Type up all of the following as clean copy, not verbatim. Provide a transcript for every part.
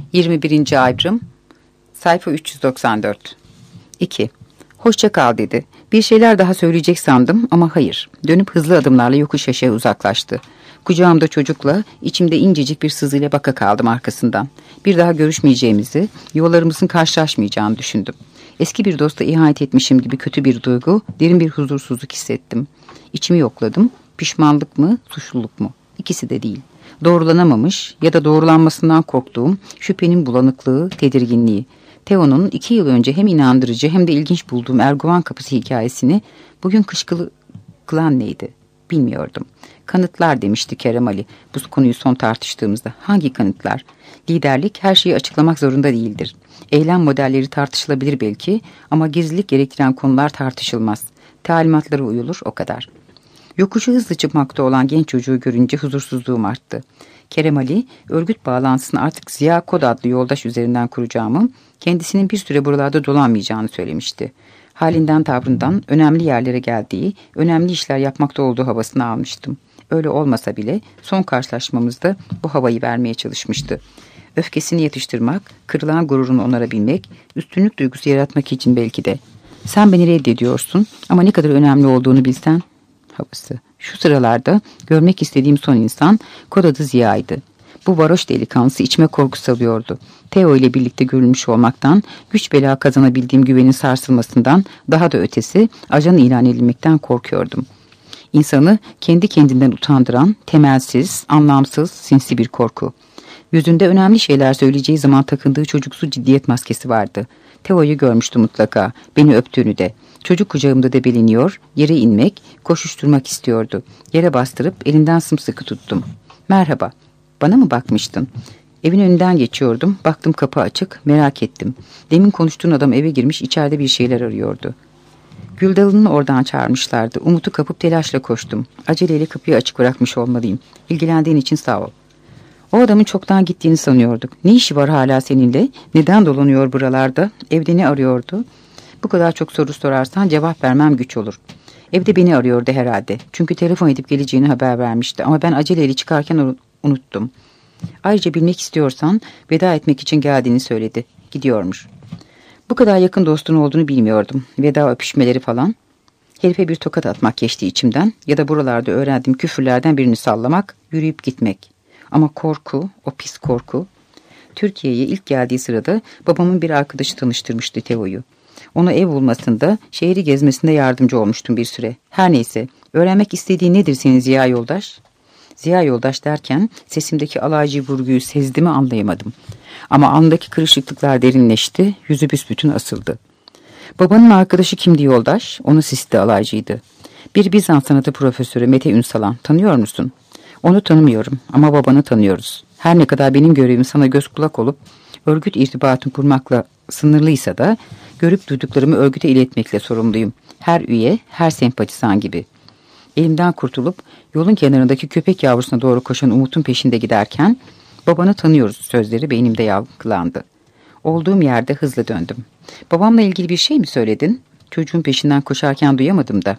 21. Ayrım, sayfa 394. 2. Hoşça kal dedi. Bir şeyler daha söyleyecek sandım ama hayır. Dönüp hızlı adımlarla yokuş aşağı uzaklaştı. Kucağımda çocukla, içimde incecik bir sızıyla baka kaldım arkasından. Bir daha görüşmeyeceğimizi, yollarımızın karşılaşmayacağını düşündüm. Eski bir dosta ihanet etmişim gibi kötü bir duygu, derin bir huzursuzluk hissettim. İçimi yokladım. Pişmanlık mı, suçluluk mu? İkisi de değil. Doğrulanamamış ya da doğrulanmasından korktuğum şüphenin bulanıklığı, tedirginliği. Theo'nun 2 yıl önce hem inandırıcı hem de ilginç bulduğum Erguvan Kapısı hikayesini bugün kışkılı kılan neydi? Bilmiyordum. Kanıtlar demişti Kerem Ali bu konuyu son tartıştığımızda. Hangi kanıtlar? Liderlik her şeyi açıklamak zorunda değildir. Eylem modelleri tartışılabilir belki ama gizlilik gerektiren konular tartışılmaz. Talimatlara uyulur, o kadar. Yokuşu hızlı çıkmakta olan genç çocuğu görünce huzursuzluğum arttı. Kerem Ali, örgüt bağlantısını artık Ziya Kod adlı yoldaş üzerinden kuracağımı, kendisinin bir süre buralarda dolanmayacağını söylemişti. Halinden tavrından önemli yerlere geldiği, önemli işler yapmakta olduğu havasını almıştım. Öyle olmasa bile son karşılaşmamızda bu havayı vermeye çalışmıştı. Öfkesini yatıştırmak, kırılan gururunu onarabilmek, üstünlük duygusu yaratmak için belki de. Sen beni reddediyorsun ama ne kadar önemli olduğunu bilsen havası. Şu sıralarda görmek istediğim son insan kod adı Ziya'ydı. Bu varoş delikanlısı içime korku salıyordu. Theo ile birlikte görülmüş olmaktan, güç bela kazanabildiğim güvenin sarsılmasından, daha da ötesi ajan ilan edilmekten korkuyordum. İnsanı kendi kendinden utandıran, temelsiz, anlamsız, sinsi bir korku. Yüzünde önemli şeyler söyleyeceği zaman takındığı çocuksu ciddiyet maskesi vardı. Theo'yu görmüştü mutlaka, beni öptüğünü de. Çocuk kucağımda debeleniyor, yere inmek, koşuşturmak istiyordu. Yere bastırıp elinden sımsıkı tuttum. Merhaba, bana mı bakmıştın? Evin önünden geçiyordum, baktım kapı açık, merak ettim. Demin konuştuğun adam eve girmiş, içeride bir şeyler arıyordu. Güldalı'nı oradan çağırmışlardı. Umut'u kapıp telaşla koştum. Aceleyle kapıyı açık bırakmış olmalıyım. İlgilendiğin için sağ ol. O adamın çoktan gittiğini sanıyorduk. Ne işi var hala seninle? Neden dolanıyor buralarda? Evde ne arıyordu? Bu kadar çok soru sorarsan cevap vermem güç olur. Evde beni arıyordu herhalde. Çünkü telefon edip geleceğini haber vermişti. Ama ben aceleyle çıkarken unuttum. Ayrıca bilmek istiyorsan veda etmek için geldiğini söyledi. Gidiyormuş. Bu kadar yakın dostun olduğunu bilmiyordum. Veda öpüşmeleri falan. Herife bir tokat atmak geçti içimden. Ya da buralarda öğrendiğim küfürlerden birini sallamak, yürüyüp gitmek. Ama korku, o pis korku. Türkiye'ye ilk geldiği sırada babamın bir arkadaşı tanıştırmıştı Theo'yu. Ona ev bulmasında, şehri gezmesinde yardımcı olmuştum bir süre. Her neyse, öğrenmek istediği nedir senin Ziya Yoldaş? Ziya Yoldaş derken sesimdeki alaycı vurguyu sezdi mi anlayamadım. Ama alnındaki kırışıklıklar derinleşti, yüzü büsbütün asıldı. Babanın arkadaşı kimdi Yoldaş? Onu sisti alaycıydı. Bir Bizans sanatı profesörü Mete Ünsalan, tanıyor musun? Onu tanımıyorum ama babanı tanıyoruz. Her ne kadar benim görevim sana göz kulak olup örgüt irtibatını kurmakla sınırlıysa da görüp duyduklarımı örgüte iletmekle sorumluyum. Her üye, her sempatizan gibi. Elimden kurtulup yolun kenarındaki köpek yavrusuna doğru koşan Umut'un peşinde giderken babanı tanıyoruz sözleri beynimde yankılandı. Olduğum yerde hızlı döndüm. Babamla ilgili bir şey mi söyledin? Çocuğun peşinden koşarken duyamadım da.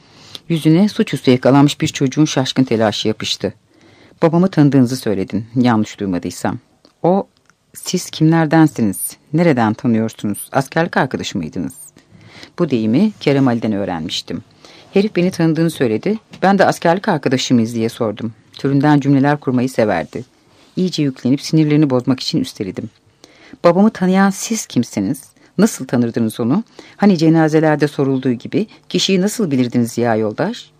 Yüzüne suçüstü yakalanmış bir çocuğun şaşkın telaşı yapıştı. Babamı tanıdığınızı söyledin, yanlış duymadıysam. Siz kimlerdensiniz? Nereden tanıyorsunuz? Askerlik arkadaşı mıydınız? Bu deyimi Kerem Ali'den öğrenmiştim. Herif beni tanıdığını söyledi. Ben de askerlik arkadaşı mıyız diye sordum. Türünden cümleler kurmayı severdi. İyice yüklenip sinirlerini bozmak için üsteledim. Babamı tanıyan siz kimsiniz? Nasıl tanırdınız onu? Hani cenazelerde sorulduğu gibi kişiyi nasıl bilirdiniz Ziya Yoldaş?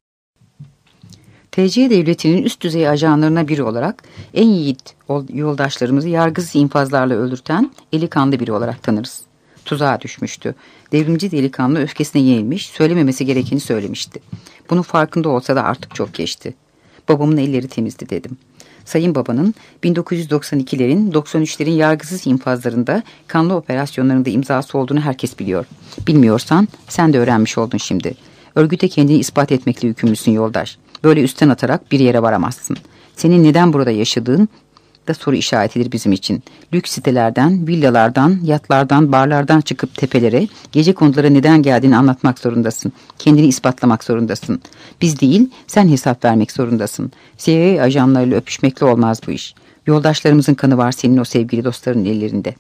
TC Devleti'nin üst düzey ajanlarına biri olarak en yiğit yoldaşlarımızı yargısız infazlarla öldürten eli kanlı biri olarak tanırız. Tuzağa düşmüştü. Devrimci delikanlı öfkesine yenilmiş, söylememesi gerekeni söylemişti. Bunun farkında olsa da artık çok geçti. Babamın elleri temizdi dedim. Sayın babanın 1992'lerin, 93'lerin yargısız infazlarında, kanlı operasyonlarında imzası olduğunu herkes biliyor. Bilmiyorsan sen de öğrenmiş oldun şimdi. Örgüte kendini ispat etmekle yükümlüsün Yoldaş. Böyle üstten atarak bir yere varamazsın. Senin neden burada yaşadığın da soru işaretidir bizim için. Lüks sitelerden, villalardan, yatlardan, barlardan çıkıp tepelere, gece konulara neden geldiğini anlatmak zorundasın. Kendini ispatlamak zorundasın. Biz değil, sen hesap vermek zorundasın. CIA ajanlarıyla öpüşmekle olmaz bu iş. Yoldaşlarımızın kanı var senin o sevgili dostların ellerinde.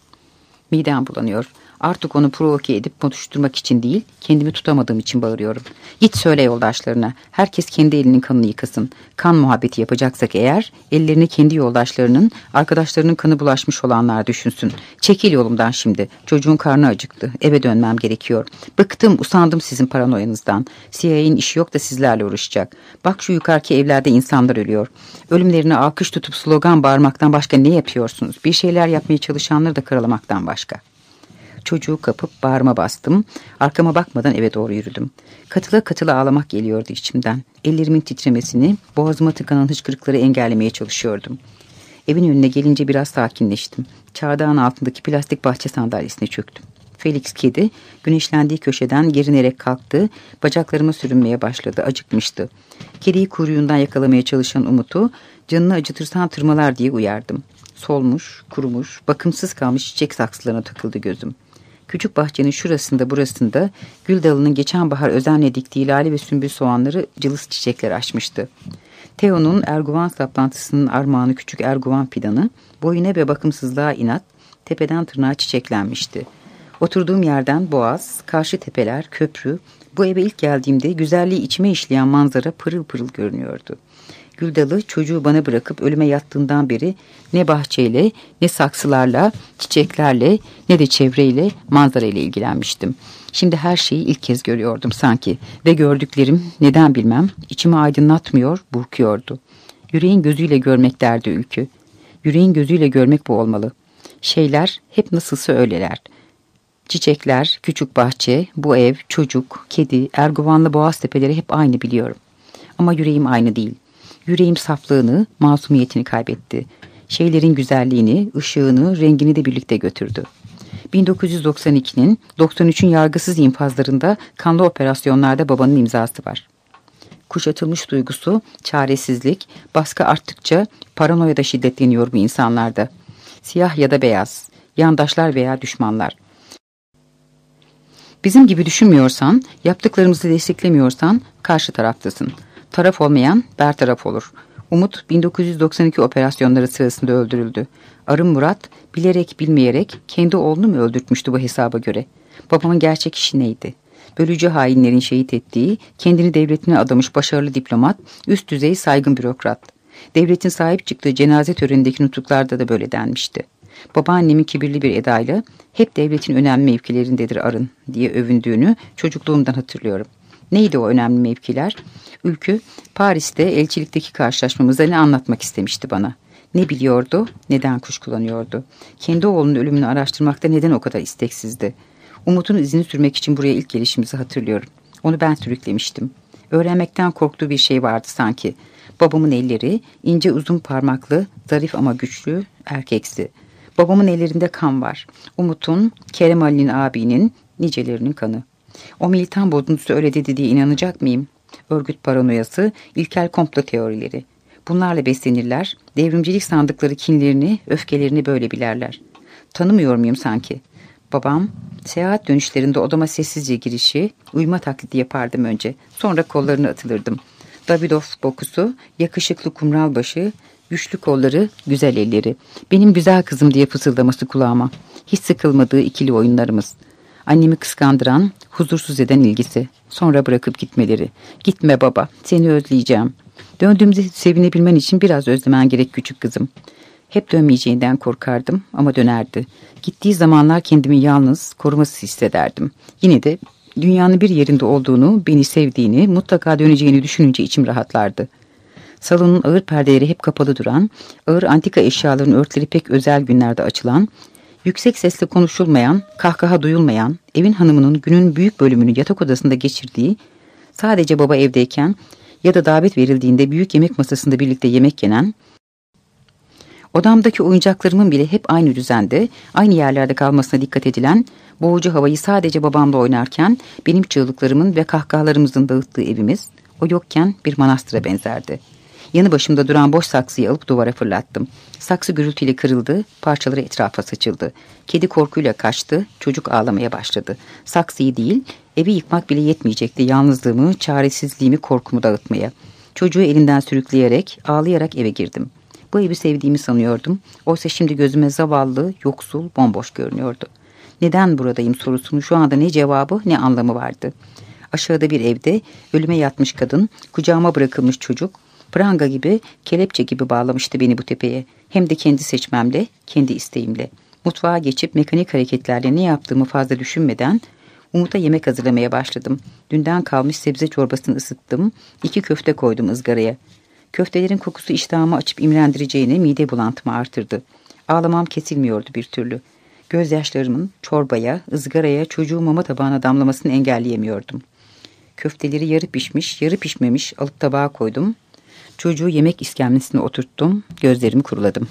Midem bulanıyor. Artık onu provoke edip konuşturmak için değil, kendimi tutamadığım için bağırıyorum. Git söyle yoldaşlarına. Herkes kendi elinin kanını yıkasın. Kan muhabbeti yapacaksak eğer, ellerini kendi yoldaşlarının, arkadaşlarının kanı bulaşmış olanlar düşünsün. Çekil yolumdan şimdi. Çocuğun karnı acıktı. Eve dönmem gerekiyor. Bıktım, usandım sizin paranoyanızdan. CIA'nin işi yok da sizlerle uğraşacak. Bak şu yukarıki evlerde insanlar ölüyor. Ölümlerine alkış tutup slogan bağırmaktan başka ne yapıyorsunuz? Bir şeyler yapmaya çalışanları da karalamaktan başka. Çocuğu kapıp bağrıma bastım. Arkama bakmadan eve doğru yürüdüm. Katıla katıla ağlamak geliyordu içimden. Ellerimin titremesini, boğazıma tıkanan hıçkırıkları engellemeye çalışıyordum. Evin önüne gelince biraz sakinleştim. Çardağın altındaki plastik bahçe sandalyesine çöktüm. Felix kedi güneşlendiği köşeden gerinerek kalktı, bacaklarıma sürünmeye başladı, acıkmıştı. Kediyi kuyruğundan yakalamaya çalışan Umut'u canını acıtırsan tırmalar diye uyardım. Solmuş, kurumuş, bakımsız kalmış çiçek saksılarına takıldı gözüm. Küçük bahçenin şurasında burasında gül dalının geçen bahar özenle diktiği lale ve sümbül soğanları cılız çiçekler açmıştı. Theo'nun erguvan saplantısının armağanı küçük erguvan fidanı boyuna ve bakımsızlığa inat tepeden tırnağa çiçeklenmişti. Oturduğum yerden boğaz, karşı tepeler, köprü, bu eve ilk geldiğimde güzelliği içime işleyen manzara pırıl pırıl görünüyordu. Güldalı çocuğu bana bırakıp ölüme yattığından beri ne bahçeyle, ne saksılarla, çiçeklerle, ne de çevreyle, manzarayla ilgilenmiştim. Şimdi her şeyi ilk kez görüyordum sanki ve gördüklerim neden bilmem içimi aydınlatmıyor, burkuyordu. Yüreğin gözüyle görmek derdi Ülkü. Yüreğin gözüyle görmek bu olmalı. Şeyler hep nasılsa öyleler. Çiçekler, küçük bahçe, bu ev, çocuk, kedi, erguvanlı boğaz tepeleri hep aynı biliyorum. Ama yüreğim aynı değil. Yüreğim saflığını, masumiyetini kaybetti. Şeylerin güzelliğini, ışığını, rengini de birlikte götürdü. 1992'nin, 93'ün yargısız infazlarında kanlı operasyonlarda babanın imzası var. Kuşatılmış duygusu, çaresizlik, baskı arttıkça paranoya da şiddetleniyor bu insanlarda. Siyah ya da beyaz, yandaşlar veya düşmanlar. Bizim gibi düşünmüyorsan, yaptıklarımızı desteklemiyorsan karşı taraftasın. Taraf olmayan bertaraf olur. Umut 1992 operasyonları sırasında öldürüldü. Arım Murat bilerek bilmeyerek kendi oğlunu mu öldürtmüştü bu hesaba göre? Babamın gerçek işi neydi? Bölücü hainlerin şehit ettiği, kendini devletine adamış başarılı diplomat, üst düzey saygın bürokrat. Devletin sahip çıktığı cenaze törenindeki nutuklarda da böyle denmişti. Babaannemin kibirli bir edayla hep devletin önemli mevkilerindedir Arın diye övündüğünü çocukluğumdan hatırlıyorum. Neydi o önemli mevkiler? Ülkü, Paris'te elçilikteki karşılaşmamızda ne anlatmak istemişti bana? Ne biliyordu, neden kuşkulanıyordu? Kendi oğlunun ölümünü araştırmakta neden o kadar isteksizdi? Umut'un izini sürmek için buraya ilk gelişimizi hatırlıyorum. Onu ben sürüklemiştim. Öğrenmekten korktuğu bir şey vardı sanki. Babamın elleri, ince uzun parmaklı, zarif ama güçlü, erkeksi. Babamın ellerinde kan var. Umut'un, Kerem Ali'nin abinin, nicelerinin kanı. O militan bozuntusu öyle dedi diye inanacak mıyım? Örgüt paranoyası, ilkel komplo teorileri. Bunlarla beslenirler, devrimcilik sandıkları kinlerini, öfkelerini böyle bilerler. Tanımıyor muyum sanki? Babam, seyahat dönüşlerinde odama sessizce girişi, uyuma taklidi yapardım önce. Sonra kollarına atılırdım. Davidoff bokusu, yakışıklı kumral başı, güçlü kolları, güzel elleri. Benim güzel kızım diye fısıldaması kulağıma. Hiç sıkılmadığı ikili oyunlarımız. Annemi kıskandıran, huzursuz eden ilgisi. Sonra bırakıp gitmeleri. Gitme baba, seni özleyeceğim. Döndüğümde sevinebilmen için biraz özlemen gerek küçük kızım. Hep dönmeyeceğinden korkardım ama dönerdi. Gittiği zamanlar kendimi yalnız, korumasız hissederdim. Yine de dünyanın bir yerinde olduğunu, beni sevdiğini, mutlaka döneceğini düşününce içim rahatlardı. Salonun ağır perdeleri hep kapalı duran, ağır antika eşyaların örtüleri pek özel günlerde açılan, yüksek sesle konuşulmayan, kahkaha duyulmayan, evin hanımının günün büyük bölümünü yatak odasında geçirdiği, sadece baba evdeyken ya da davet verildiğinde büyük yemek masasında birlikte yemek yenen, odamdaki oyuncaklarımın bile hep aynı düzende, aynı yerlerde kalmasına dikkat edilen, boğucu havayı sadece babamla oynarken, benim çığlıklarımın ve kahkahalarımızın dağıttığı evimiz, o yokken bir manastıra benzerdi. Yanı başımda duran boş saksıyı alıp duvara fırlattım. Saksı gürültüyle kırıldı, parçaları etrafa saçıldı. Kedi korkuyla kaçtı, çocuk ağlamaya başladı. Saksıyı değil, evi yıkmak bile yetmeyecekti yalnızlığımı, çaresizliğimi, korkumu dağıtmaya. Çocuğu elinden sürükleyerek, ağlayarak eve girdim. Bu evi sevdiğimi sanıyordum. Oysa şimdi gözüme zavallı, yoksul, bomboş görünüyordu. Neden buradayım sorusunun şu anda ne cevabı ne anlamı vardı. Aşağıda bir evde ölüme yatmış kadın, kucağıma bırakılmış çocuk, pranga gibi, kelepçe gibi bağlamıştı beni bu tepeye. Hem de kendi seçmemle, kendi isteğimle. Mutfağa geçip mekanik hareketlerle ne yaptığımı fazla düşünmeden Umut'a yemek hazırlamaya başladım. Dünden kalmış sebze çorbasını ısıttım, 2 köfte koydum ızgaraya. Köftelerin kokusu iştahımı açıp imrendireceğine mide bulantımı artırdı. Ağlamam kesilmiyordu bir türlü. Gözyaşlarımın çorbaya, ızgaraya, çocuğu mama tabağına damlamasını engelleyemiyordum. Köfteleri yarı pişmiş, yarı pişmemiş alıp tabağa koydum. Çocuğu yemek iskemlesine oturttum, gözlerimi kuruladım.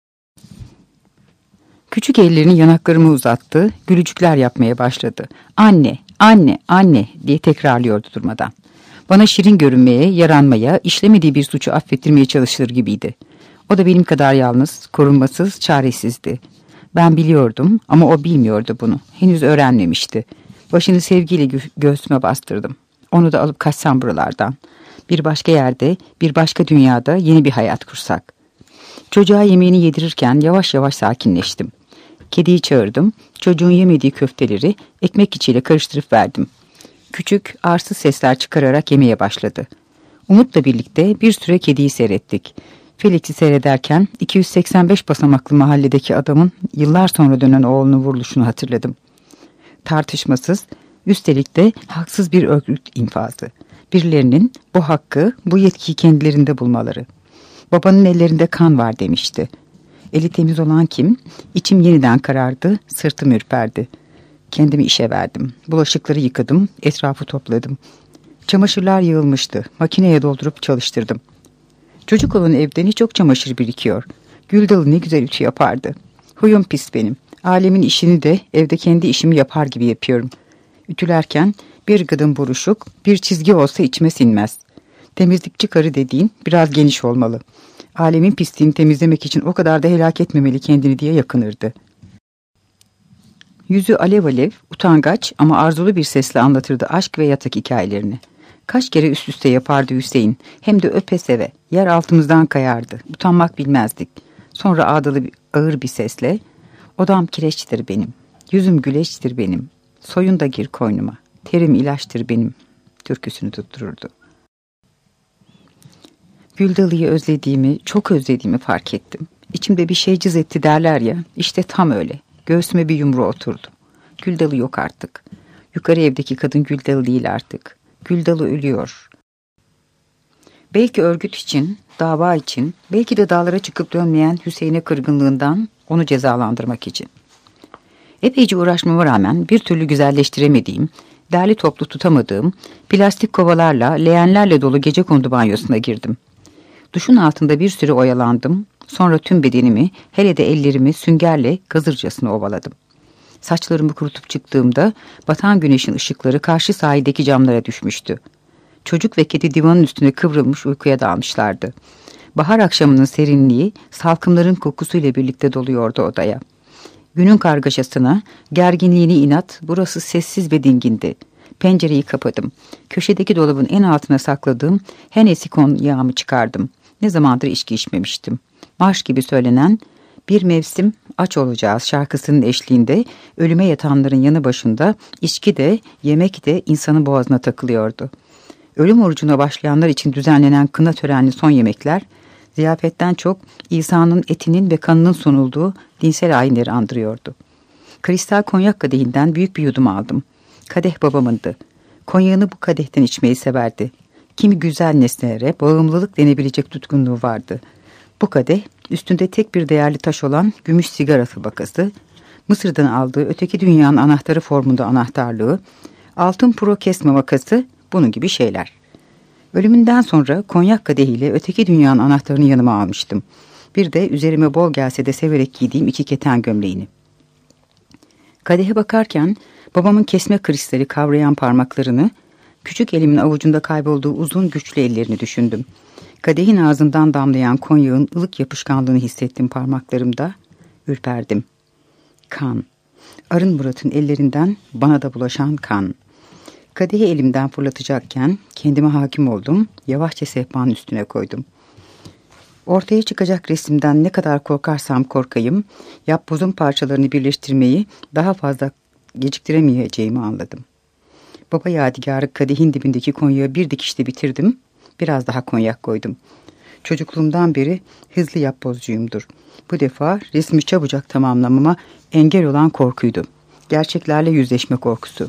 Küçük ellerini yanaklarıma uzattı, gülücükler yapmaya başladı. Anne, anne, anne diye tekrarlıyordu durmadan. Bana şirin görünmeye, yaranmaya, işlemediği bir suçu affettirmeye çalışır gibiydi. O da benim kadar yalnız, korunmasız, çaresizdi. Ben biliyordum ama o bilmiyordu bunu. Henüz öğrenmemişti. Başını sevgiyle göğsüme bastırdım. Onu da alıp kaçsam buralardan. Bir başka yerde, bir başka dünyada yeni bir hayat kursak. Çocuğa yemeğini yedirirken yavaş yavaş sakinleştim. Kediyi çağırdım. Çocuğun yemediği köfteleri ekmek içiyle karıştırıp verdim. Küçük, arsız sesler çıkararak yemeye başladı. Umut'la birlikte bir süre kediyi seyrettik. Felix'i seyrederken 285 basamaklı mahalledeki adamın yıllar sonra dönen oğlunu vuruluşunu hatırladım. Tartışmasız, üstelik de haksız bir örgüt infazı. Birilerinin bu hakkı, bu yetkiyi kendilerinde bulmaları. Babanın ellerinde kan var demişti. Eli temiz olan kim? İçim yeniden karardı, sırtım ürperdi. Kendimi işe verdim. Bulaşıkları yıkadım, etrafı topladım. Çamaşırlar yığılmıştı. Makineye doldurup çalıştırdım. Çocuk olan evde ne çok çamaşır birikiyor. Güldalı ne güzel ütü yapardı. Huyum pis benim. Alemin işini de evde kendi işimi yapar gibi yapıyorum. Ütülerken bir gıdım buruşuk, bir çizgi olsa içime sinmez. Temizlikçi karı dediğin biraz geniş olmalı. Alemin pisliğini temizlemek için o kadar da helak etmemeli kendini diye yakınırdı. Yüzü alev alev, utangaç ama arzulu bir sesle anlatırdı aşk ve yatak hikayelerini. Kaç kere üst üste yapardı Hüseyin, hem de öpe seve, yer altımızdan kayardı, utanmak bilmezdik. Sonra ağır bir sesle, odam kireçtir benim, yüzüm güleçtir benim, soyun da gir koynuma, terim ilaçtır benim, türküsünü tuttururdu. Güldalı'yı özlediğimi, çok özlediğimi fark ettim. İçimde bir şey cız etti derler ya, işte tam öyle. Göğsüme bir yumru oturdu. Güldalı yok artık. Yukarı evdeki kadın Güldalı değil artık. Güldalı ölüyor. Belki örgüt için, dava için, belki de dağlara çıkıp dönmeyen Hüseyin'e kırgınlığından onu cezalandırmak için. Epeyce uğraşmama rağmen bir türlü güzelleştiremediğim, derli toplu tutamadığım, plastik kovalarla, leğenlerle dolu gecekondu banyosuna girdim. Duşun altında bir süre oyalandım, sonra tüm bedenimi, hele de ellerimi süngerle gazırcasına ovaladım. Saçlarımı kurutup çıktığımda batan güneşin ışıkları karşı sahildeki camlara düşmüştü. Çocuk ve kedi divanın üstüne kıvrılmış uykuya dalmışlardı. Bahar akşamının serinliği salkımların kokusuyla birlikte doluyordu odaya. Günün kargaşasına, gerginliğini inat, burası sessiz ve dingindi. Pencereyi kapadım. Köşedeki dolabın en altına sakladığım Hennessy konyağımı çıkardım. Ne zamandır içki içmemiştim. Marş gibi söylenen "Bir mevsim aç olacağız" şarkısının eşliğinde ölüme yatanların yanı başında içki de yemek de insanın boğazına takılıyordu. Ölüm orucuna başlayanlar için düzenlenen kına törenli son yemekler, ziyafetten çok İsa'nın etinin ve kanının sunulduğu dinsel ayinleri andırıyordu. Kristal konyak kadehinden büyük bir yudum aldım. Kadeh babamındı. Konyağını bu kadehten içmeyi severdi. Kimi güzel nesnelere bağımlılık denebilecek tutkunluğu vardı. Bu kadeh, üstünde tek bir değerli taş olan gümüş sigara tabakası, Mısır'dan aldığı öteki dünyanın anahtarı formunda anahtarlığı, altın puro kesme makası, bunun gibi şeyler. Ölümünden sonra konyak kadehiyle öteki dünyanın anahtarını yanıma almıştım. Bir de üzerime bol gelse de severek giydiğim 2 keten gömleğini. Kadehe bakarken babamın kesme kristali kavrayan parmaklarını, küçük elimin avucunda kaybolduğu uzun güçlü ellerini düşündüm. Kadehin ağzından damlayan konyağın ılık yapışkanlığını hissettim parmaklarımda, ürperdim. Kan, Arın Murat'ın ellerinden bana da bulaşan kan. Kadehi elimden fırlatacakken kendime hakim oldum, yavaşça sehpanın üstüne koydum. Ortaya çıkacak resimden ne kadar korkarsam korkayım, yapbozun parçalarını birleştirmeyi daha fazla geciktiremeyeceğimi anladım. Baba yadigarı kadehin dibindeki konyağı bir dikişte bitirdim, biraz daha konyak koydum. Çocukluğumdan beri hızlı yapbozcuyumdur. Bu defa resmi çabucak tamamlamama engel olan korkuydu. Gerçeklerle yüzleşme korkusu.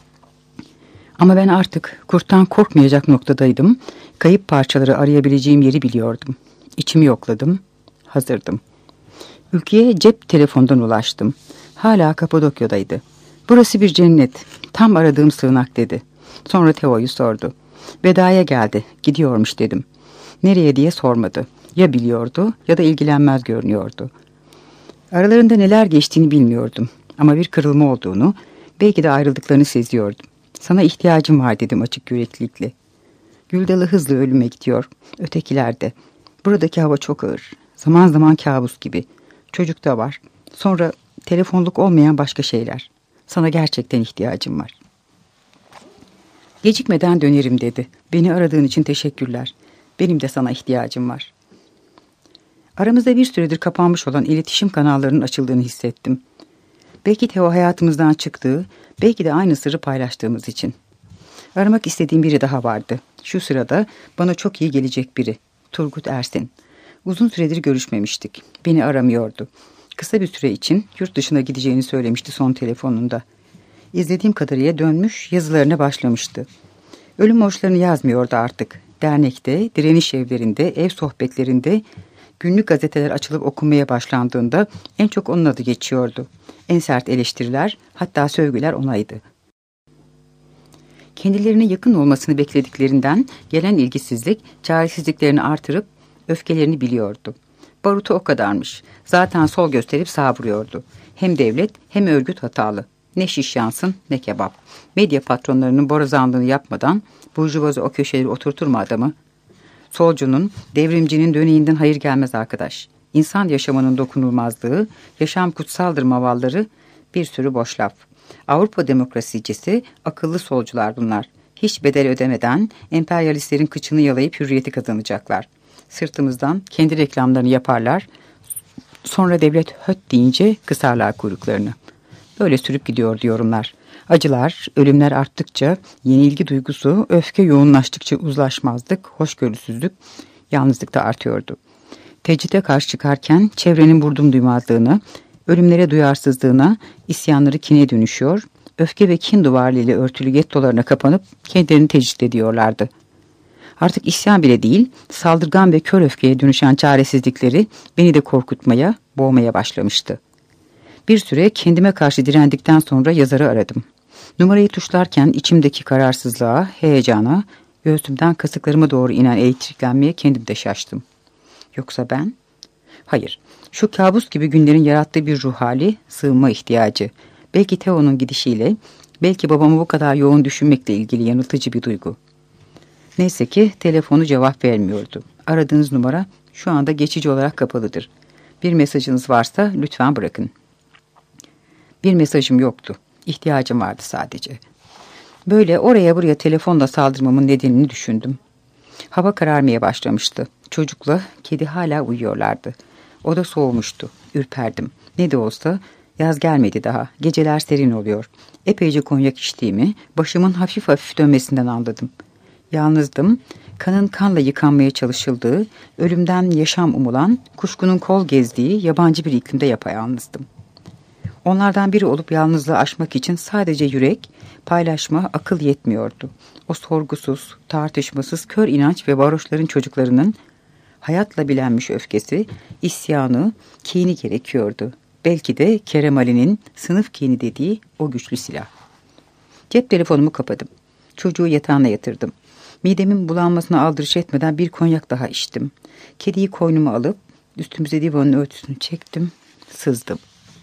Ama ben artık kurttan korkmayacak noktadaydım. Kayıp parçaları arayabileceğim yeri biliyordum. İçimi yokladım. Hazırdım. Ülkeye cep telefondan ulaştım. Hala Kapadokya'daydı. Burası bir cennet. Tam aradığım sığınak dedi. Sonra Teo'yu sordu. Veda'ya geldi. Gidiyormuş dedim. Nereye diye sormadı. Ya biliyordu ya da ilgilenmez görünüyordu. Aralarında neler geçtiğini bilmiyordum. Ama bir kırılma olduğunu, belki de ayrıldıklarını seziyordum. Sana ihtiyacım var dedim açık yüreklilikle. Güldalı hızlı ölüme gidiyor. Ötekilerde. Buradaki hava çok ağır. Zaman zaman kabus gibi. Çocuk da var. Sonra telefonluk olmayan başka şeyler. Sana gerçekten ihtiyacım var. Gecikmeden dönerim dedi. Beni aradığın için teşekkürler. Benim de sana ihtiyacım var. Aramızda bir süredir kapanmış olan iletişim kanallarının açıldığını hissettim. Belki Teo hayatımızdan çıktığı, belki de aynı sırrı paylaştığımız için. Aramak istediğim biri daha vardı. Şu sırada bana çok iyi gelecek biri. Turgut Ersin. Uzun süredir görüşmemiştik. Beni aramıyordu. Kısa bir süre için yurt dışına gideceğini söylemişti son telefonunda. İzlediğim kadarıyla dönmüş, yazılarına başlamıştı. Ölüm borçlarını yazmıyordu artık. Dernekte, direniş evlerinde, ev sohbetlerinde, günlük gazeteler açılıp okunmaya başlandığında en çok onun adı geçiyordu. En sert eleştiriler, hatta sövgüler onaydı. Kendilerine yakın olmasını beklediklerinden gelen ilgisizlik, çaresizliklerini artırıp öfkelerini biliyordu. Barutu o kadarmış. Zaten sol gösterip sağ vuruyordu. Hem devlet hem örgüt hatalı. Ne şiş yansın ne kebap. Medya patronlarının borazanlığını yapmadan burjuvazi o köşeleri oturtur mu adamı? Solcunun, devrimcinin döneğinden hayır gelmez arkadaş. İnsan yaşamının dokunulmazlığı, yaşam kutsaldır mavalları, bir sürü boş laf. Avrupa demokrasicisi, akıllı solcular bunlar. Hiç bedel ödemeden emperyalistlerin kıçını yalayıp hürriyeti kazanacaklar. Sırtımızdan kendi reklamlarını yaparlar. Sonra devlet höt deyince kısarlar kuyruklarını. Böyle sürüp gidiyor yorumlar. Acılar, ölümler arttıkça yenilgi duygusu, öfke yoğunlaştıkça uzlaşmazlık, hoşgörüsüzlük, yalnızlık da artıyordu. Tecride karşı çıkarken çevrenin vurdum duymazlığını, ölümlere duyarsızlığına, isyanları kine dönüşüyor, öfke ve kin duvarlarıyla örtülü gettolarına kapanıp kendilerini tecrit ediyorlardı. Artık isyan bile değil, saldırgan ve kör öfkeye dönüşen çaresizlikleri beni de korkutmaya, boğmaya başlamıştı. Bir süre kendime karşı direndikten sonra yazarı aradım. Numarayı tuşlarken içimdeki kararsızlığa, heyecana, göğsümden kasıklarıma doğru inen elektriklenmeye kendim de şaştım. Yoksa ben? Hayır, şu kabus gibi günlerin yarattığı bir ruh hali, sığınma ihtiyacı. Belki Teo'nun gidişiyle, belki babamı bu kadar yoğun düşünmekle ilgili yanıltıcı bir duygu. Neyse ki telefonu cevap vermiyordu. Aradığınız numara şu anda geçici olarak kapalıdır. Bir mesajınız varsa lütfen bırakın. Bir mesajım yoktu. İhtiyacım vardı sadece. Böyle oraya buraya telefonla saldırmamın nedenini düşündüm. Hava kararmaya başlamıştı. Çocukla kedi hala uyuyorlardı. Oda soğumuştu. Ürperdim. Ne de olsa yaz gelmedi daha. Geceler serin oluyor. Epeyce konyak içtiğimi, başımın hafif hafif dönmesinden anladım. Yalnızdım. Kanın kanla yıkanmaya çalışıldığı, ölümden yaşam umulan, kuşkunun kol gezdiği yabancı bir iklimde yapayalnızdım. Onlardan biri olup yalnızlığı aşmak için sadece yürek, paylaşma, akıl yetmiyordu. O sorgusuz, tartışmasız, kör inanç ve varoşların çocuklarının hayatla bilenmiş öfkesi, isyanı, kini gerekiyordu. Belki de Kerem Ali'nin sınıf kini dediği o güçlü silah. Cep telefonumu kapadım. Çocuğu yatağına yatırdım. Midemin bulanmasına aldırış etmeden bir konyak daha içtim. Kediyi koynuma alıp üstümüze divanın örtüsünü çektim, sızdım.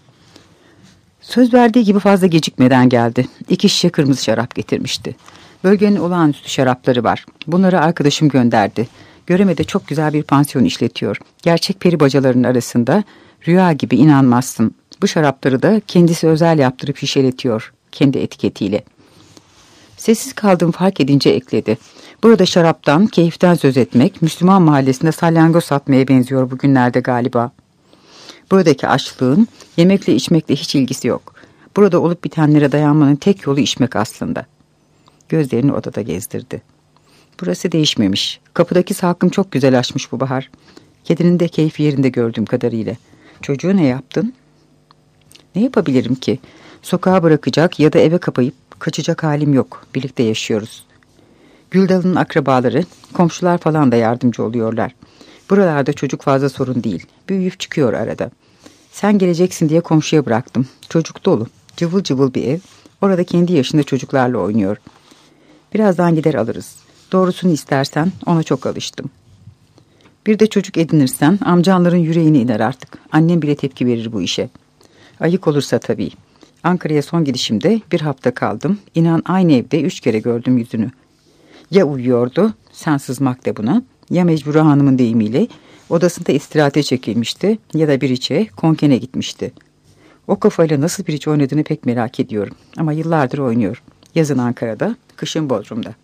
Söz verdiği gibi fazla gecikmeden geldi. 2 şişe kırmızı şarap getirmişti. Bölgenin olağanüstü şarapları var. Bunları arkadaşım gönderdi. Göreme'de çok güzel bir pansiyon işletiyor. Gerçek peri bacalarının arasında, rüya gibi inanmazsın. Bu şarapları da kendisi özel yaptırıp şişeletiyor. Kendi etiketiyle. Sessiz kaldığımı fark edince ekledi. Burada şaraptan, keyiften söz etmek, Müslüman mahallesinde salyangoz satmaya benziyor bugünlerde galiba. Buradaki açlığın yemekle içmekle hiç ilgisi yok. Burada olup bitenlere dayanmanın tek yolu içmek aslında. Gözlerini odada gezdirdi. Burası değişmemiş. Kapıdaki salkım çok güzel açmış bu bahar. Kedinin de keyfi yerinde gördüğüm kadarıyla. Çocuğu ne yaptın? Ne yapabilirim ki? Sokağa bırakacak ya da eve kapayıp kaçacak halim yok. Birlikte yaşıyoruz. Güldalı'nın akrabaları, komşular falan da yardımcı oluyorlar. Buralarda çocuk fazla sorun değil. Büyüyüp çıkıyor arada. Sen geleceksin diye komşuya bıraktım. Çocuk dolu. Cıvıl cıvıl bir ev. Orada kendi yaşında çocuklarla oynuyor. Birazdan gider alırız. Doğrusunu istersen ona çok alıştım. Bir de çocuk edinirsen amcanların yüreğine iner artık. Annem bile tepki verir bu işe. Ayık olursa tabii. Ankara'ya son gidişimde bir hafta kaldım. İnan aynı evde 3 kere gördüm yüzünü. Ya uyuyordu, sen sızmak de buna, ya Mecbure Hanım'ın deyimiyle odasında istirahate çekilmişti ya da bir içe konkene gitmişti. O kafayla nasıl bir iç oynadığını pek merak ediyorum. Ama yıllardır oynuyor. Yazın Ankara'da, kışın Bodrum'da.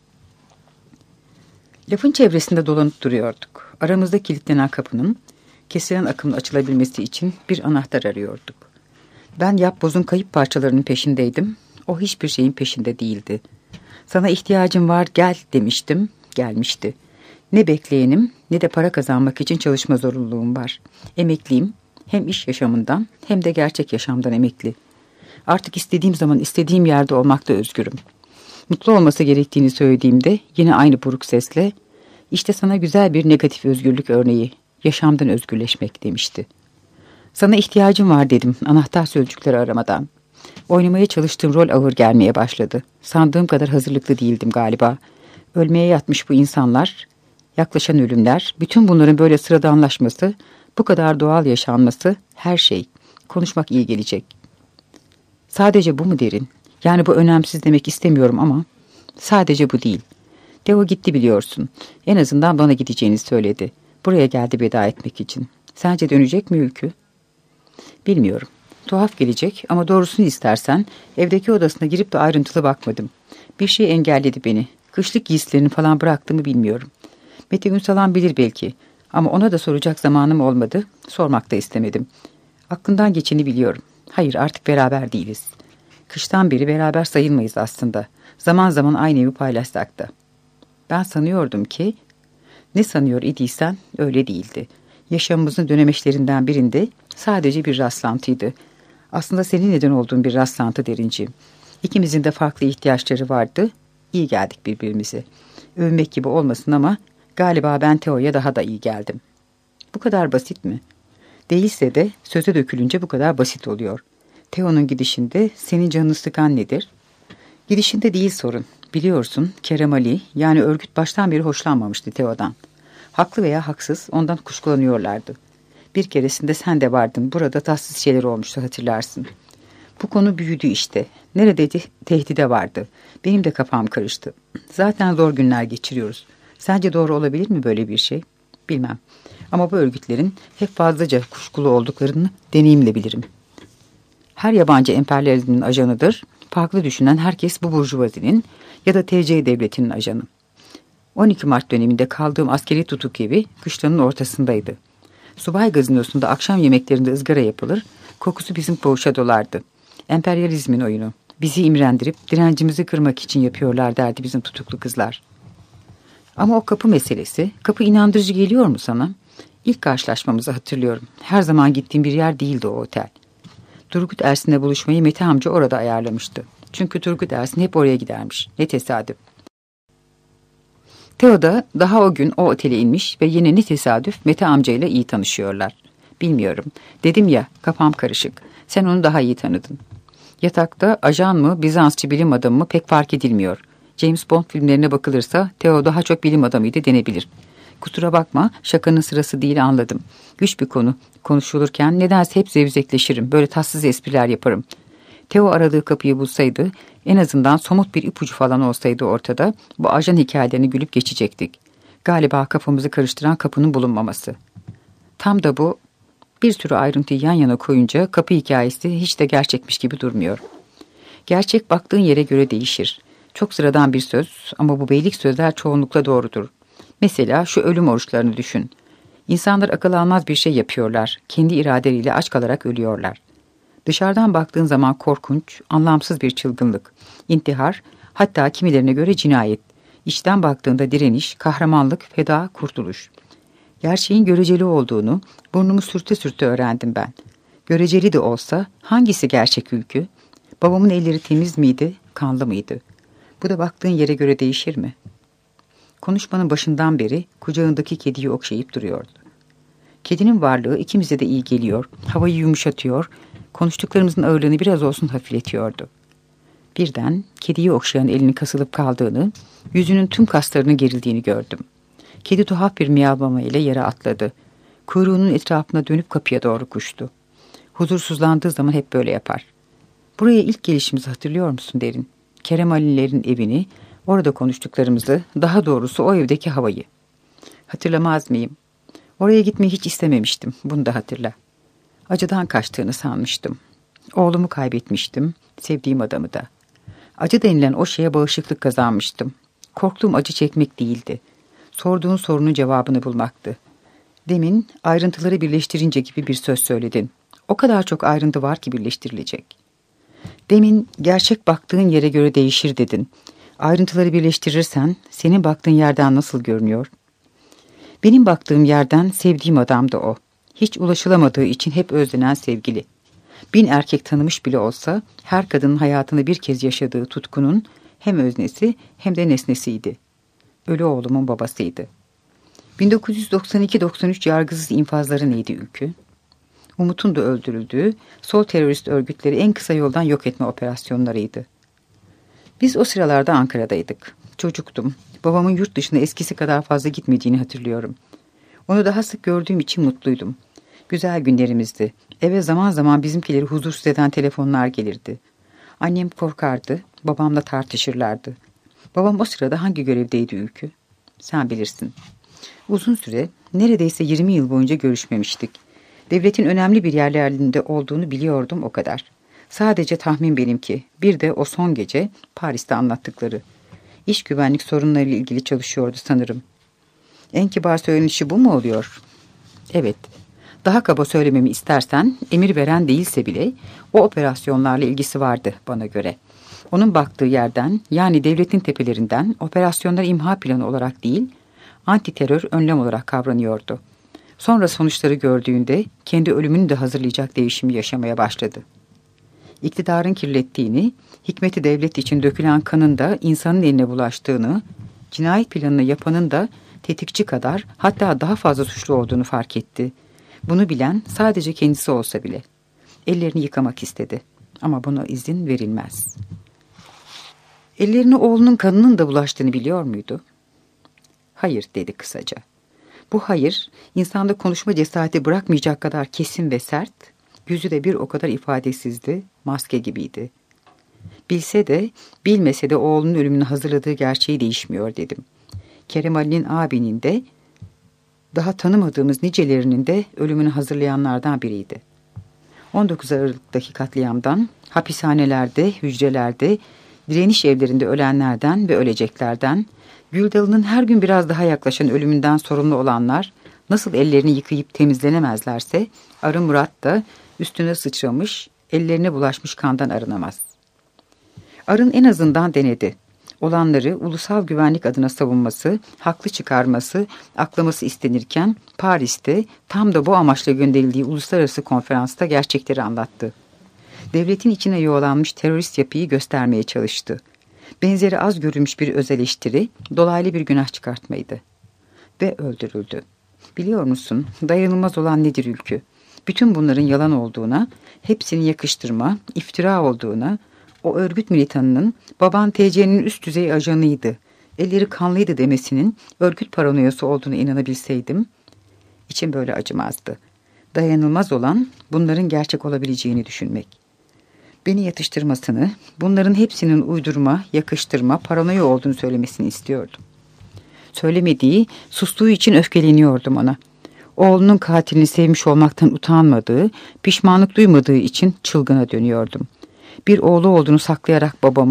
Lafın çevresinde dolanıp duruyorduk. Aramızda kilitlenen kapının kesilen akımın açılabilmesi için bir anahtar arıyorduk. Ben yapbozun kayıp parçalarının peşindeydim. O hiçbir şeyin peşinde değildi. Sana ihtiyacım var gel demiştim. Gelmişti. Ne bekleyenim ne de para kazanmak için çalışma zorunluluğum var. Emekliyim. Hem iş yaşamından hem de gerçek yaşamdan emekli. Artık istediğim zaman istediğim yerde olmakta özgürüm. Mutlu olması gerektiğini söylediğimde yine aynı buruk sesle işte sana güzel bir negatif özgürlük örneği. Yaşamdan özgürleşmek demişti. Sana ihtiyacım var dedim anahtar sözcükleri aramadan. Oynamaya çalıştığım rol ağır gelmeye başladı. Sandığım kadar hazırlıklı değildim galiba. Ölmeye yatmış bu insanlar, yaklaşan ölümler, bütün bunların böyle sıradanlaşması, bu kadar doğal yaşanması, her şey. Konuşmak iyi gelecek. Sadece bu mu derin? Yani bu önemsiz demek istemiyorum ama sadece bu değil. Teo gitti biliyorsun. En azından bana gideceğini söyledi. Buraya geldi veda etmek için. Sence dönecek mi Ülkü? Bilmiyorum. Tuhaf gelecek ama doğrusunu istersen evdeki odasına girip de ayrıntılı bakmadım. Bir şey engelledi beni. Kışlık giysilerini falan bıraktığımı bilmiyorum. Mete Ünsalan bilir belki ama ona da soracak zamanım olmadı. Sormak da istemedim. Aklından geçeni biliyorum. Hayır artık beraber değiliz. Kıştan beri beraber sayılmayız aslında. Zaman zaman aynı evi paylaşsak da. Ben sanıyordum ki ne sanıyor idiysen öyle değildi. Yaşamımızın dönemeçlerinden birinde sadece bir rastlantıydı. Aslında senin neden olduğun bir rastlantı derinciğim. İkimizin de farklı ihtiyaçları vardı. İyi geldik birbirimize. Övmek gibi olmasın ama galiba ben Teo'ya daha da iyi geldim. Bu kadar basit mi? Değilse de söze dökülünce bu kadar basit oluyor. Teo'nun gidişinde senin canını sıkan nedir? Gidişinde değil sorun. Biliyorsun Kerem Ali yani örgüt baştan beri hoşlanmamıştı Teo'dan. Haklı veya haksız ondan kuşkulanıyorlardı. Bir keresinde sen de vardın. Burada tatsız şeyler olmuştu hatırlarsın. Bu konu büyüdü işte. Neredeydi tehdide vardı. Benim de kafam karıştı. Zaten zor günler geçiriyoruz. Sence doğru olabilir mi böyle bir şey? Bilmem. Ama bu örgütlerin hep fazlaca kuşkulu olduklarını deneyimle bilirim. Her yabancı emperyalizmin ajanıdır. Farklı düşünen herkes bu burjuvazinin ya da TC devletinin ajanı. 12 Mart döneminde kaldığım askeri tutuk evi kışlanın ortasındaydı. Subay gazinosunda akşam yemeklerinde ızgara yapılır, kokusu bizim koğuşa dolardı. Emperyalizmin oyunu. Bizi imrendirip direncimizi kırmak için yapıyorlar derdi bizim tutuklu kızlar. Ama o kapı meselesi, kapı inandırıcı geliyor mu sana? İlk karşılaşmamızı hatırlıyorum. Her zaman gittiğim bir yer değildi o otel. Turgut Ersin'le buluşmayı Mete amca orada ayarlamıştı. Çünkü Turgut Ersin hep oraya gidermiş. Ne tesadüf. Teo da daha o gün o otele inmiş ve yine ne tesadüf Mete amcayla iyi tanışıyorlar. Bilmiyorum. Dedim ya kafam karışık. Sen onu daha iyi tanıdın. Yatakta ajan mı Bizansçı bilim adamı mı pek fark edilmiyor. James Bond filmlerine bakılırsa Teo daha çok bilim adamıydı denebilir. Kusura bakma şakanın sırası değil anladım. Güç bir konu. Konuşulurken nedense hep zevzekleşirim. Böyle tatsız espriler yaparım. Teo aradığı kapıyı bulsaydı, en azından somut bir ipucu falan olsaydı ortada, bu ajan hikayelerini gülüp geçecektik. Galiba kafamızı karıştıran kapının bulunmaması. Tam da bu, bir sürü ayrıntıyı yan yana koyunca kapı hikayesi hiç de gerçekmiş gibi durmuyor. Gerçek baktığın yere göre değişir. Çok sıradan bir söz ama bu beylik sözler çoğunlukla doğrudur. Mesela şu ölüm oruçlarını düşün. İnsanlar akıl almaz bir şey yapıyorlar. Kendi iradeleriyle aç kalarak ölüyorlar. Dışarıdan baktığın zaman korkunç, anlamsız bir çılgınlık, intihar, hatta kimilerine göre cinayet. İçten baktığında direniş, kahramanlık, feda, kurtuluş. Gerçeğin göreceli olduğunu burnumu sürte sürte öğrendim ben. Göreceli de olsa hangisi gerçek ülkü? Babamın elleri temiz miydi, kanlı mıydı? Bu da baktığın yere göre değişir mi? Konuşmanın başından beri kucağındaki kediyi okşayıp duruyordu. Kedinin varlığı ikimize de iyi geliyor, havayı yumuşatıyor, konuştuklarımızın ağırlığını biraz olsun hafifletiyordu. Birden kediyi okşayan elini kasılıp kaldığını, yüzünün tüm kaslarının gerildiğini gördüm. Kedi tuhaf bir miyavlama ile yere atladı. Kuyruğunun etrafına dönüp kapıya doğru koştu. Huzursuzlandığı zaman hep böyle yapar. Buraya ilk gelişimizi hatırlıyor musun derin? Kerem Ali'lerin evini, orada konuştuklarımızı, daha doğrusu o evdeki havayı. Hatırlamaz mıyım? Oraya gitmeyi hiç istememiştim, bunu da hatırla. Acıdan kaçtığını sanmıştım. Oğlumu kaybetmiştim, sevdiğim adamı da. Acı denilen o şeye bağışıklık kazanmıştım. Korktuğum acı çekmek değildi. Sorduğun sorunun cevabını bulmaktı. Demin ayrıntıları birleştirince gibi bir söz söyledin. O kadar çok ayrıntı var ki birleştirilecek. Demin gerçek baktığın yere göre değişir dedin. Ayrıntıları birleştirirsen senin baktığın yerden nasıl görünüyor? Benim baktığım yerden sevdiğim adam da o. Hiç ulaşılamadığı için hep özlenen sevgili. 1000 erkek tanımış bile olsa her kadının hayatını bir kez yaşadığı tutkunun hem öznesi hem de nesnesiydi. Ölü oğlumun babasıydı. 1992-93 yargısız infazları neydi ülkü? Umut'un da öldürüldüğü sol terörist örgütleri en kısa yoldan yok etme operasyonlarıydı. Biz o sıralarda Ankara'daydık. Çocuktum. Babamın yurt dışına eskisi kadar fazla gitmediğini hatırlıyorum. Onu daha sık gördüğüm için mutluydum. Güzel günlerimizdi. Eve zaman zaman bizimkileri huzursuz eden telefonlar gelirdi. Annem korkardı, babamla tartışırlardı. Babam o sırada hangi görevdeydi ülkü? Sen bilirsin. Uzun süre, neredeyse 20 yıl boyunca görüşmemiştik. Devletin önemli bir yerlerinde olduğunu biliyordum o kadar. Sadece tahmin benimki. Bir de o son gece Paris'te anlattıkları. İş güvenlik sorunlarıyla ilgili çalışıyordu sanırım. En kibar söylenişi bu mu oluyor? Evet. Daha kaba söylememi istersen emir veren değilse bile o operasyonlarla ilgisi vardı bana göre. Onun baktığı yerden, yani devletin tepelerinden operasyonlar imha planı olarak değil, anti terör önlem olarak kavranıyordu. Sonra sonuçları gördüğünde kendi ölümünü de hazırlayacak değişimi yaşamaya başladı. İktidarın kirlettiğini, hikmeti devlet için dökülen kanın da insanın eline bulaştığını, cinayet planını yapanın da tetikçi kadar, hatta daha fazla suçlu olduğunu fark etti. Bunu bilen sadece kendisi olsa bile. Ellerini yıkamak istedi. Ama buna izin verilmez. Ellerine oğlunun kanının da bulaştığını biliyor muydu? Hayır dedi kısaca. Bu hayır, insanda konuşma cesareti bırakmayacak kadar kesin ve sert, yüzü de bir o kadar ifadesizdi, maske gibiydi. Bilse de, bilmese de oğlunun ölümünü hazırladığı gerçeği değişmiyor dedim. Kerem Ali'nin abinin de, daha tanımadığımız nicelerinin de ölümünü hazırlayanlardan biriydi. 19 Aralık'taki katliamdan, hapishanelerde, hücrelerde, direniş evlerinde ölenlerden ve öleceklerden, Güldalı'nın her gün biraz daha yaklaşan ölümünden sorumlu olanlar, nasıl ellerini yıkayıp temizlenemezlerse, Arı Murat da üstüne sıçramış, ellerine bulaşmış kandan arınamaz. Arın en azından denedi. Olanları ulusal güvenlik adına savunması, haklı çıkarması, aklaması istenirken Paris'te tam da bu amaçla gönderildiği uluslararası konferansta gerçekleri anlattı. Devletin içine yuvalanmış terörist yapıyı göstermeye çalıştı. Benzeri az görülmüş bir öz eleştiri, dolaylı bir günah çıkartmaydı. Ve öldürüldü. Biliyor musun, dayanılmaz olan nedir ülkü? Bütün bunların yalan olduğuna, hepsini yakıştırma, iftira olduğuna, o örgüt militanının baban TC'nin üst düzey ajanıydı, elleri kanlıydı demesinin örgüt paranoyası olduğunu inanabilseydim, içim böyle acımazdı. Dayanılmaz olan bunların gerçek olabileceğini düşünmek. Beni yatıştırmasını, bunların hepsinin uydurma, yakıştırma, paranoya olduğunu söylemesini istiyordum. Söylemediği, sustuğu için öfkeleniyordum ona. Oğlunun katilini sevmiş olmaktan utanmadığı, pişmanlık duymadığı için çılgına dönüyordum. Bir oğlu olduğunu saklayarak babamı,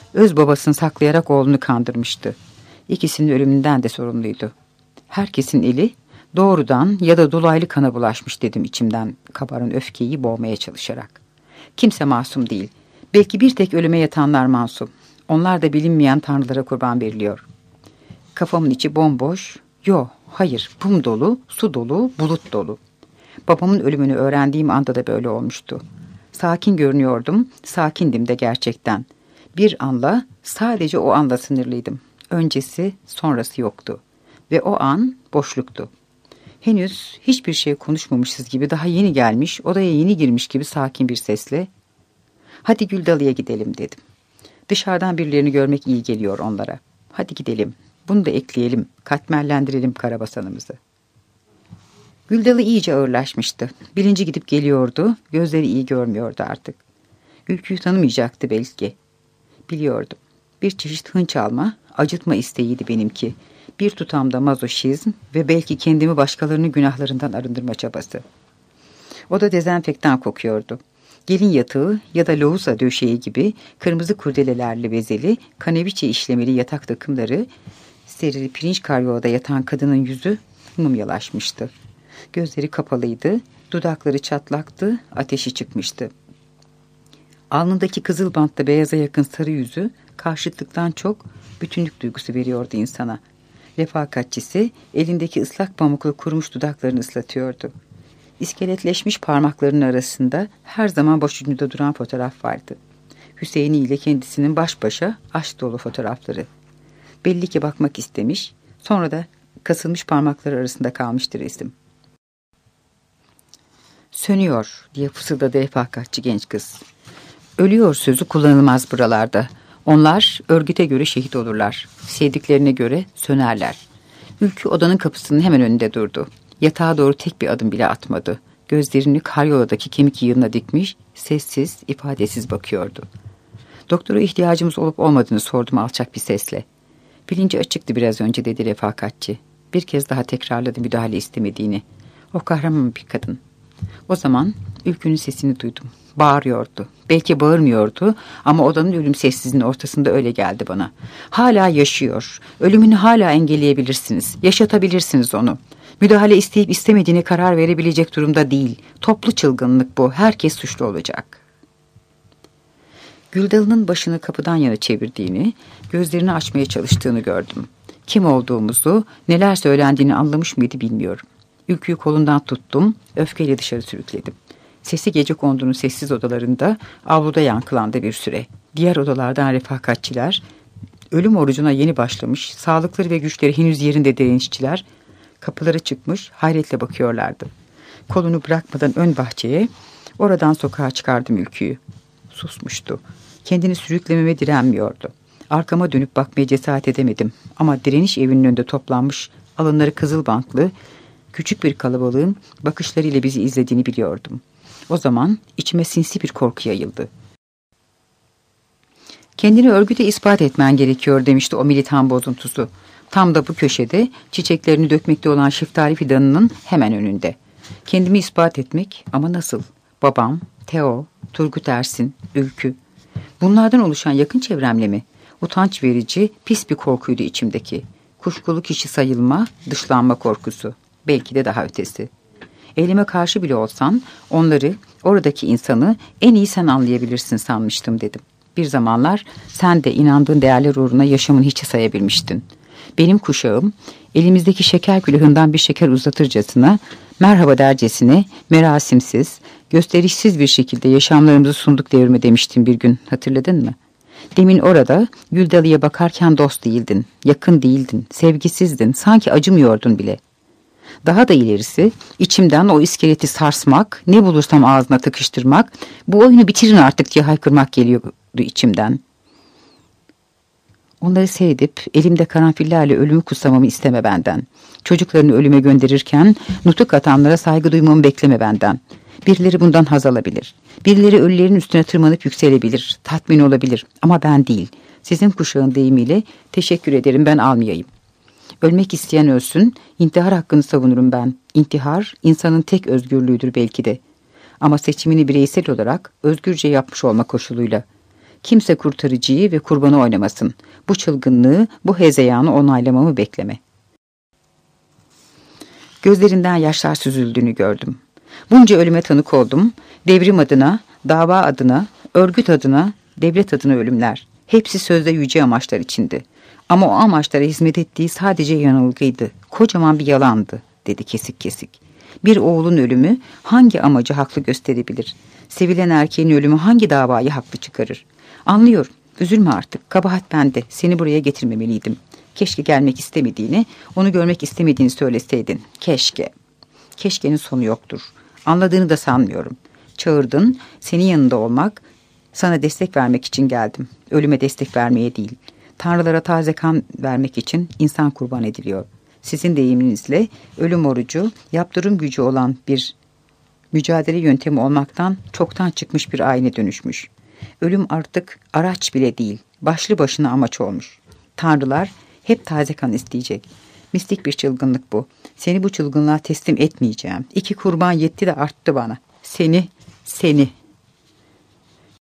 Öz babasını saklayarak oğlunu kandırmıştı. İkisinin ölümünden de sorumluydu. Herkesin eli doğrudan ya da dolaylı kana bulaşmış dedim içimden kabaran öfkeyi boğmaya çalışarak. Kimse masum değil. Belki bir tek ölüme yatanlar masum. Onlar da bilinmeyen tanrılara kurban veriliyor. Kafamın içi bomboş. Hayır, pum dolu, su dolu, bulut dolu. Babamın ölümünü öğrendiğim anda da böyle olmuştu. Sakin görünüyordum, sakindim de gerçekten. Bir anla, sadece o anla sınırlıydım. Öncesi, sonrası yoktu. Ve o an boşluktu. Henüz hiçbir şey konuşmamışız gibi, daha yeni gelmiş, odaya yeni girmiş gibi sakin bir sesle "Hadi Güldalı'ya gidelim" dedim. Dışarıdan birilerini görmek iyi geliyor onlara. Hadi gidelim, bunu da ekleyelim, katmerlendirelim karabasanımızı. Güldalı iyice ağırlaşmıştı. Bilinci gidip geliyordu, gözleri iyi görmüyordu artık. Ülküyü tanımayacaktı belki. Biliyordum. Bir çeşit hınç alma, acıtma isteğiydi benimki. Bir tutamda mazoşizm ve belki kendimi başkalarının günahlarından arındırma çabası. O da dezenfektan kokuyordu. Gelin yatağı ya da lohusa döşeği gibi kırmızı kurdelelerle bezeli, kaneviçe işlemeli yatak takımları, serili pirinç karyoğada yatan kadının yüzü mumyalaşmıştı. Gözleri kapalıydı, dudakları çatlaktı, ateşi çıkmıştı. Alnındaki kızıl bantla beyaza yakın sarı yüzü karşıtlıktan çok bütünlük duygusu veriyordu insana. Refakatçisi elindeki ıslak pamuklu kurumuş dudaklarını ıslatıyordu. İskeletleşmiş parmaklarının arasında her zaman başucunda duran fotoğraf vardı. Hüseyin'i ile kendisinin baş başa aşk dolu fotoğrafları. Belli ki bakmak istemiş, sonra da kasılmış parmakları arasında kalmıştı resim. "Sönüyor" diye fısıldadı refakatçi genç kız. Ölüyor sözü kullanılmaz buralarda. Onlar örgüte göre şehit olurlar. Sevdiklerine göre sönerler. Ülkü odanın kapısının hemen önünde durdu. Yatağa doğru tek bir adım bile atmadı. Gözlerini karyoladaki kemik yığınına dikmiş, sessiz, ifadesiz bakıyordu. "Doktora ihtiyacımız olup olmadığını sordum alçak bir sesle. "Bilinci açıktı biraz önce" dedi refakatçi. Bir kez daha tekrarladı müdahale istemediğini. O kahraman bir kadın. O zaman Ülkü'nün sesini duydum. Bağırıyordu. Belki bağırmıyordu ama odanın ölüm sessizliğinin ortasında öyle geldi bana. "Hala yaşıyor. Ölümünü hala engelleyebilirsiniz. Yaşatabilirsiniz onu. Müdahale isteyip istemediğine karar verebilecek durumda değil. Toplu çılgınlık bu. Herkes suçlu olacak." Güldalı'nın başını kapıdan yana çevirdiğini, gözlerini açmaya çalıştığını gördüm. Kim olduğumuzu, neler söylendiğini anlamış mıydı bilmiyorum. Ülküyü kolundan tuttum, öfkeyle dışarı sürükledim. Sesi gecekondu'nun sessiz odalarında, avluda yankılandı bir süre. Diğer odalardan refakatçiler, ölüm orucuna yeni başlamış, sağlıkları ve güçleri henüz yerinde direnişçiler, kapılara çıkmış, hayretle bakıyorlardı. Kolunu bırakmadan ön bahçeye, oradan sokağa çıkardım Ülküyü. Susmuştu. Kendini sürüklememe direnmiyordu. Arkama dönüp bakmaya cesaret edemedim. Ama direniş evinin önünde toplanmış, alınları kızıl bantlı, küçük bir kalabalığın bakışlarıyla bizi izlediğini biliyordum. O zaman içime sinsi bir korku yayıldı. "Kendini örgüte ispat etmen gerekiyor" demişti o militan bozuntusu. Tam da bu köşede, çiçeklerini dökmekte olan şeftali fidanının hemen önünde. Kendimi ispat etmek ama nasıl? Babam, Teo, Turgut Ersin, Ülkü. Bunlardan oluşan yakın çevremle mi? Utanç verici, pis bir korkuydu içimdeki. Kuşkulu kişi sayılma, dışlanma korkusu. Belki de daha ötesi. Elime karşı bile olsan, onları, oradaki insanı en iyi sen anlayabilirsin sanmıştım dedim. Bir zamanlar sen de inandığın değerler uğruna yaşamını hiçe sayabilmiştin. Benim kuşağım, elimizdeki şeker külahından bir şeker uzatırcasına, merhaba dercesine, merasimsiz, gösterişsiz bir şekilde yaşamlarımızı sunduk devrime demiştin bir gün, hatırladın mı? Demin orada Güldalı'ya bakarken dost değildin, yakın değildin, sevgisizdin, sanki acımıyordun bile. Daha da ilerisi, içimden o iskeleti sarsmak, ne bulursam ağzına tıkıştırmak, bu oyunu bitirin artık diye haykırmak geliyordu içimden. Onları seyredip elimde karanfillerle ölümü kutsamamı isteme benden. Çocuklarını ölüme gönderirken nutuk atanlara saygı duymamı bekleme benden. Birileri bundan haz alabilir. Birileri ölülerin üstüne tırmanıp yükselebilir, tatmin olabilir ama ben değil. Sizin kuşağın deyimiyle teşekkür ederim, ben almayayım. Ölmek isteyen ölsün, intihar hakkını savunurum ben. İntihar insanın tek özgürlüğüdür belki de. Ama seçimini bireysel olarak özgürce yapmış olma koşuluyla. Kimse kurtarıcıyı ve kurbanı oynamasın. Bu çılgınlığı, bu hezeyanı onaylamamı bekleme. Gözlerinden yaşlar süzüldüğünü gördüm. Bunca ölüme tanık oldum. Devrim adına, dava adına, örgüt adına, devlet adına ölümler. Hepsi sözde yüce amaçlar içindi. Ama o amaçlara hizmet ettiği sadece yanılgıydı. Kocaman bir yalandı, dedi kesik kesik. Bir oğlun ölümü hangi amacı haklı gösterebilir? Sevilen erkeğin ölümü hangi davayı haklı çıkarır? Anlıyorum. Üzülme artık. Kabahat bende. Seni buraya getirmemeliydim. Keşke gelmek istemediğini, onu görmek istemediğini söyleseydin. Keşke. Keşkenin sonu yoktur. Anladığını da sanmıyorum. Çağırdın, senin yanında olmak, sana destek vermek için geldim. Ölüme destek vermeye değil. Tanrılara taze kan vermek için insan kurban ediliyor. Sizin deyiminizle ölüm orucu, yaptırım gücü olan bir mücadele yöntemi olmaktan çoktan çıkmış bir ayine dönüşmüş. Ölüm artık araç bile değil, başlı başına amaç olmuş. Tanrılar hep taze kan isteyecek. Mistik bir çılgınlık bu. Seni bu çılgınlığa teslim etmeyeceğim. 2 kurban yetti de arttı bana. Seni.